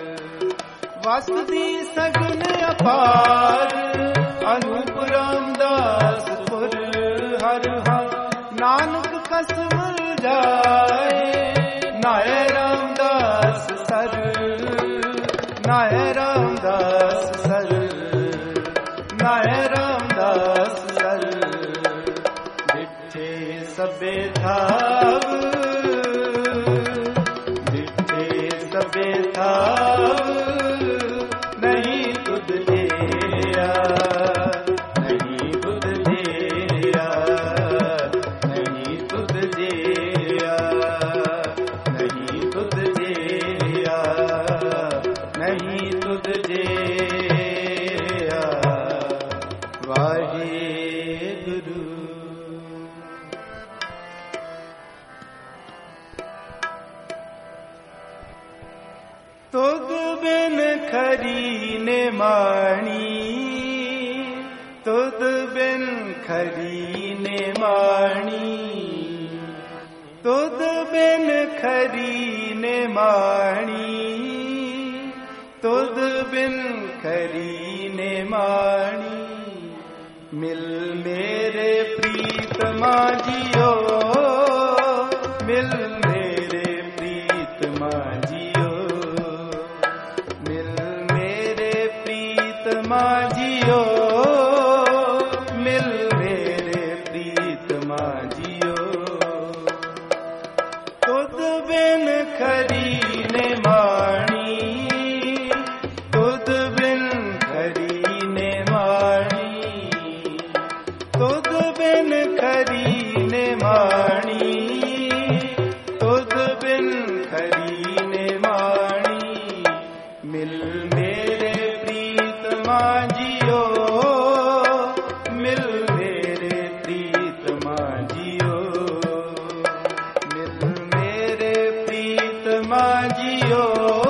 वसती सगन अपार अनूप रामदास पुर हर हर नानक कसम जाए नाय रामदास सर नाय रामदास सर नाय रामदास सर डिठे सबे थाव डिठे सबे थाव नहीं तुझ दिया नहीं तुझ दिया नहीं तुझ दिया नहीं तुझ दिया नहीं तुझ दिया वाहे गुरु तुद बिन खरी ने माणी तुद बिन खरी ने माणी तुद बिन खरी ने माणी तुद बिन खरी ने माणी मिल मेरे प्रीतमा जियो मिल मेरे प्रीतमा जियो मिल मेरे प्रीतमा जियो मिल मेरे प्रीतमा जियो तुद बिन खरी ने माणी तुद बिन खरी ने माणी तुद बिन खरी ने माणी तुद बिन खरी ने माणी मिल मेरे प्रीतमा जियो मिल मेरे प्रीतमा जियो मिल मेरे प्रीतमा जियो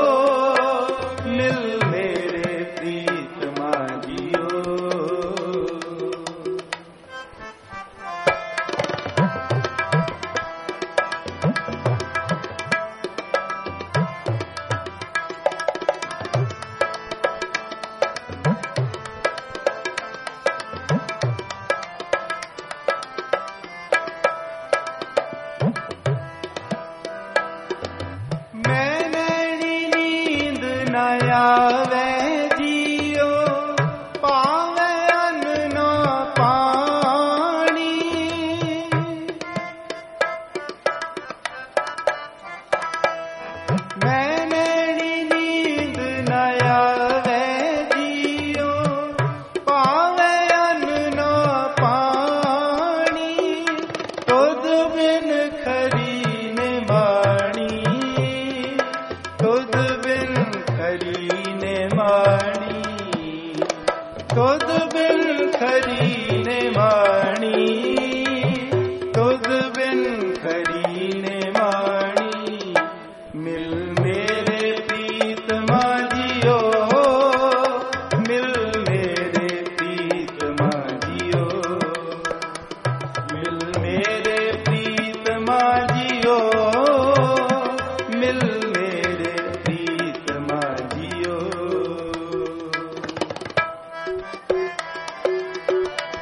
मिल मेरे प्रीतमा जियो मैंने नींद न आवे जियो पावे अन्न न पानी मैंने नींद न आवे जियो पावे अन्न न पानी तुद बिन खरी ने माणी तुद बिन खरी ने माणी तुद बिन खरी ने माणी तुद बिन खरी ने माणी मिल मेरे प्रीतमा जियो मिल मेरे प्रीतमा जियो मिल मेरे प्रीतमा जियो मिल मेरे प्रीतमा जियो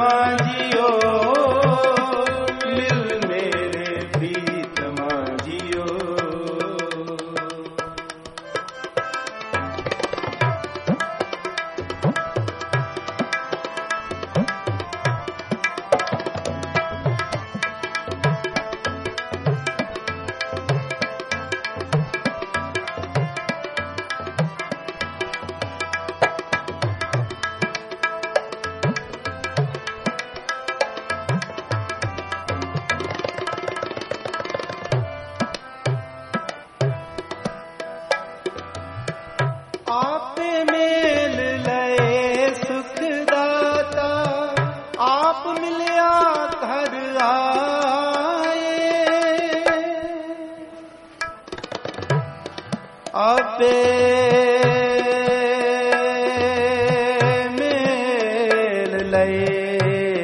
ਪ੍ਰੀਤਮਾ ਜੀਓ, ਮਿਲ ਮੇਰੇ ਪ੍ਰੀਤਮਾ ਜੀਓ। ਆਪੇ ਮੇਲ ਲਏ ਸੁਖ ਦਾਤਾ, ਆਪ ਮਿਲਿਆ ਘਰ ਆਏ। ਆਪੇ ਮੇਲ ਲਏ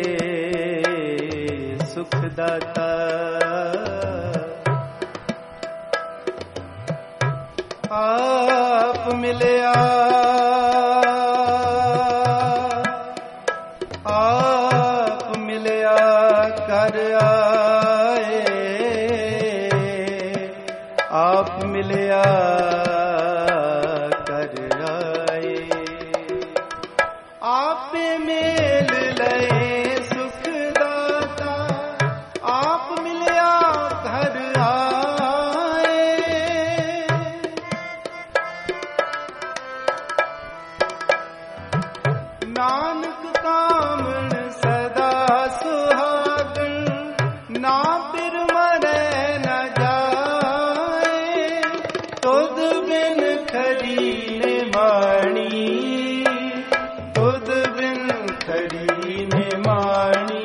ਸੁਖ ਦਾਤਾ, ਆਪ ਮਿਲਿਆ, ਆਪ ਮਿਲਿਆ ਕਰ ਆਏ। ਆਪ ਮਿਲਿਆ ਕਰ ਆਏ। ਆਪੇ ਮੇਲ ਲਏ ਸੁਖ ਦਾਤਾ, ਆਪ ਮਿਲਿਆ ਘਰ ਆਏ। ਨਾਨਕ ਕਾਮਣ ਸਦਾ ਸੁਹਾਗਣ, ਨਾ ਫਿਰ ਮਰੈ ਨ ਜਾਏ। ਤੁਧ ਬਿਨ ਖਰੀ ਨੇ ਮਾਣੀ, ਤੁਧ ਬਿਨ ਖਰੀ ਨੇ ਮਾਣੀ।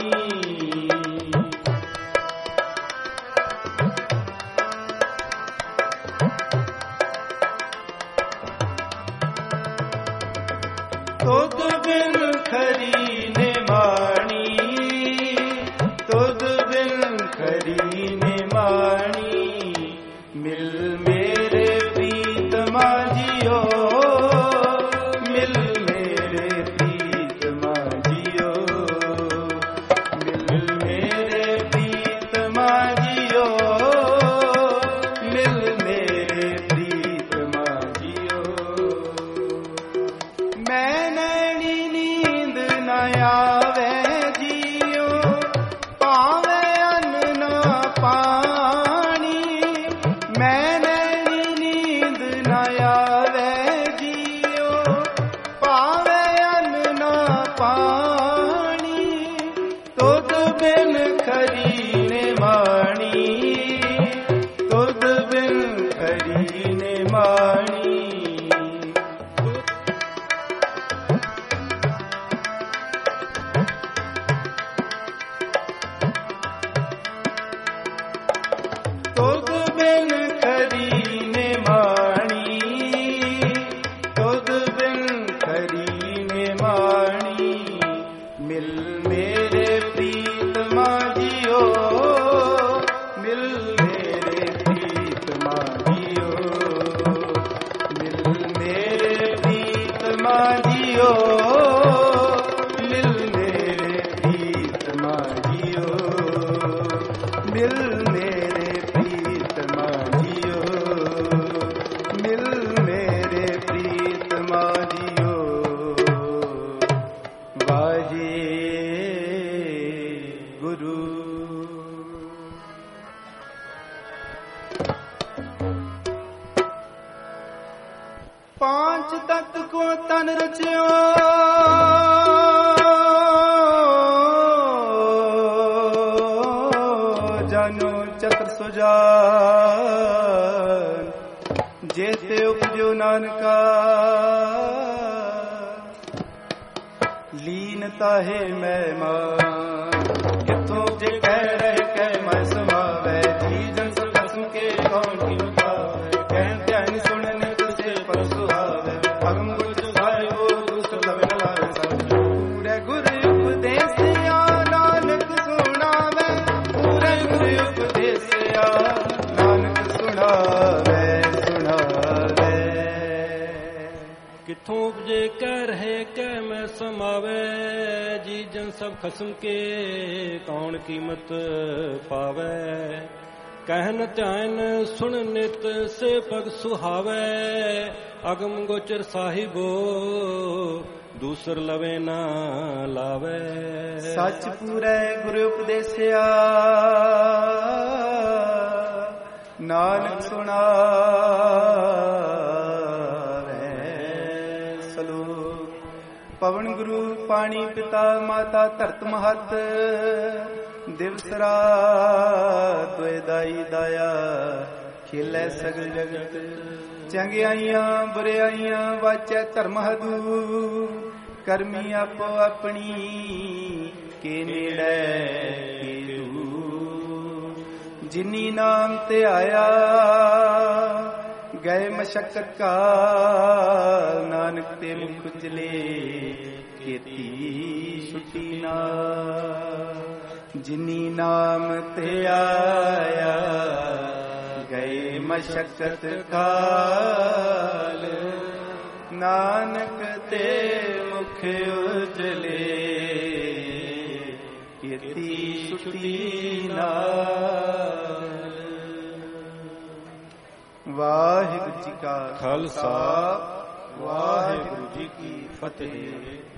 ਤੁਧ ਬਿਨ ਖਰੀ ਨੇ ਮਾਣੀ, ਤੁਧ ਬਿਨ ਖਰੀ ਨੇ ਮਾਣੀ। ਮਿਲ ਮੇਰੇ ਪ੍ਰੀਤਮਾ ਜੀਓ, ਮਿਲ ਮੇਰੇ ਪ੍ਰੀਤਮਾ ਜੀਓ। ਮਿਲ ਮੇਰੇ ਪ੍ਰੀਤਮਾ ਜੀਓ, ਮਿਲ ਮੇਰੇ ਪ੍ਰੀਤਮਾ ਜੀਓ। ਮੈਂ ਨੈਣੀ ਨੀਂਦ ਨ ਆਵੇ ਜੀਓ, ਪਾਵੇ ਅੰਨ ਨਾ ਪਾਣੀ। ਮੈਂ ਨੈਣੀ ਨੀਂਦ ਨ ਆਵੇ ਜੀਓ, ਪਾਵੇ ਅੰਨ ਨਾ ਪਾਣੀ। ਤੁਧ ਬਿਨ ਖਰੀ ਨੇ ਮਾਣੀ, ਤੁਧ ਬਿਨ ਖਰੀ ਨੇ ਮਾਣੀ। ਤੁਧ ਬਿਨ ਖਰੀ ਨੇ ਮਾਣੀ, ਤੁਧ ਬਿਨ ਖਰੀ ਨੇ ਮਾਣੀ। ਮਿਲ ਮੇਰੇ ਪ੍ਰੀਤਮਾ ਜੀਓ, ਮਿਲ ਮੇਰੇ ਪ੍ਰੀਤਮਾ ਜੀਓ। ਮਿਲ ਮੇਰੇ ਪ੍ਰੀਤਮਾ ਜੀਓ, ਮਿਲ ਮੇਰੇ ਪ੍ਰੀਤਮਾ ਜੀਓ। ਮਿਲ ਮੇਰੇ ਪ੍ਰੀਤਮਾ ਜੀਓ, ਮਿਲ ਮੇਰੇ ਪ੍ਰੀਤਮਾ ਜੀਓ। ਵਾਜੇ ਗੁਰੂ। पांच तत्व को तन रचियो, जानो चतर सुजान, जेते उपजो नानका। लीनता है मैं मान, किथों जे कह रहे कह मैं समावे। जी जन सब कसम के कौन की मुतावे, कह ध्यान सुनने तुझे पर सुहावे। अगम गुज भाई वो दुष्ट लब लाए सब, पूरे गुरु उपदेसिया नानक सुनावे। पूरे गुरु उपदेसिया नानक सुनावे सुनावे। किथों उपजे कह रहे कह मैं समावे। जी जन ਸਭ ਖਸਮ ਕੇ ਕੌਣ ਕੀਮਤ ਪਾਵੈ। ਕਹਿਨ ਧਿਆਨ ਸੁਣ ਨਿਤ ਸੇ ਪਗ ਸੁਹਾਵੈ। ਅਗਮ ਗੋਚਰ ਸਾਹਿਬੋ ਦੂਸਰ ਲਵੇ ਨਾ ਲਾਵੈ। ਸੱਚ ਪੂਰੈ ਗੁਰੂ ਉਪਦੇਸਿਆ ਨਾਨਕ ਸੁਣਾਵੈ। ਸਲੋਕ। ਪਵਨ ਗੁਰੂ ਪਾਣੀ ਪਿਤਾ ਮਾਤਾ ਧਰਤ ਮਹਤ ਦਿਵਸ ਰਾਤ ਦੁਇ ਦਾਈ ਦਾਇਆ ਖੇਲੈ ਸਗਲ ਜਗਤ। ਚੰਗਿਆਈਆਂ ਬੁਰਿਆਈਆਂ ਵਾਚੈ ਧਰਮ ਹਦੂ ਕਰਮੀ ਆਪੋ ਆਪਣੀ ਕੇ ਨੇੜੇ ਕੀਦੂ। ਜਿਨੀ ਨਾਮ ਤੇ ਆਇਆ ਗਏ ਮਸ਼ਕਤ ਕਾਲ ਨਾਨਕ ਤੇ ਮੁਖ ਉਜਲੇ ਖੇਤੀ ਛੁੱਟੀ ਨਾ। ਜਿਨੀ ਨਾਮ ਤੇ ਆਇਆ ਗਏ ਮਸ਼ਕਤ ਕਾਲ ਨਾਨਕ ਤੇ ਮੁਖ ਉਜਲੇ ਖੇਤੀ ਛੁੱਟੀ ਨਾਲ। ਵਾਹਿਗੁਰੂ ਜੀ ਕਾ ਖਾਲਸਾ ਵਾਹਿਗੁਰੂ ਜੀ ਕੀ ਫਤਿਹ।